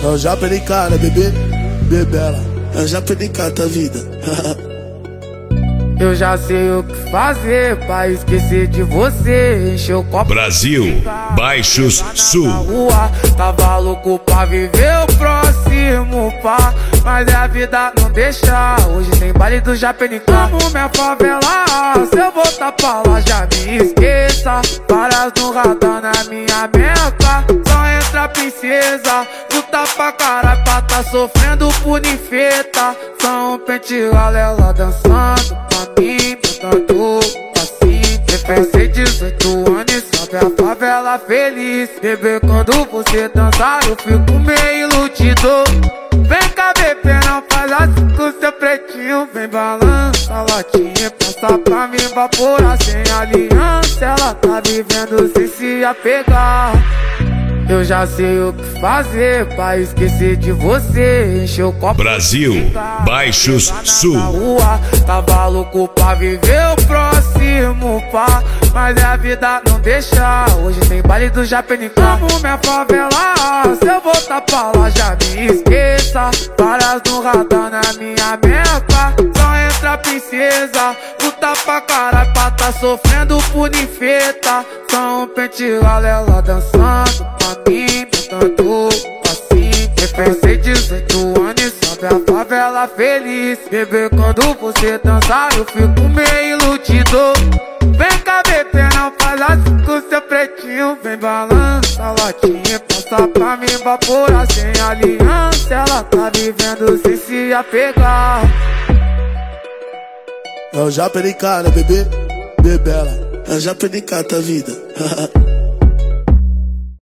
Eu já perdi cara, bebê, bebela. Eu já perdi cara da vida. Eu já sei o que fazer pra esquecer de você. Encher o copo Brasil, Baixos Sul. Rua, tava louco pra viver o próximo pá, mas a vida não deixa. Hoje tem baile do Japenicá. Amo minha favela, se eu voltar pra lá já me esqueça. Várias no radar na minha meca. Só entra princesa, luta pra caralho pra tá sofrendo por ninfeta. São pente galela dançando pra mim, botando assim. Pensei 18 anos e sabe a favela feliz. Bebê, quando você dançar eu fico meio iludido. Vem cá, bebê, não faz assim com seu pretinho. Vem balança a latinha, passa pra mim evaporar sem aliança. Ela tá vivendo sem se apegar. Eu já sei o que fazer pra esquecer de você. Encher o copo Brasil, Baixos Sul. Rua, tava louco pra viver o próximo pá, mas a vida não deixa. Hoje tem baile do Japenicá. Amo minha favela, se eu voltar pra lá já me esqueça. Várias no radar na minha meca. Só entra princesa, luta pra caralho pra tá sofrendo por ninfeta. São pente galela dançando pra mim, botando assim. Pensei 18 anos e sabe a favela feliz. Bebê, quando você dançar eu fico meio iludido. Vem cá, bebê, não faz assim com seu pretinho. Vem balança a latinha, passa pra mim evaporar sem aliança. Ela tá vivendo sem se apegar. Eu já perdi cara, bebê, bebela. Eu já perdi cara da vida.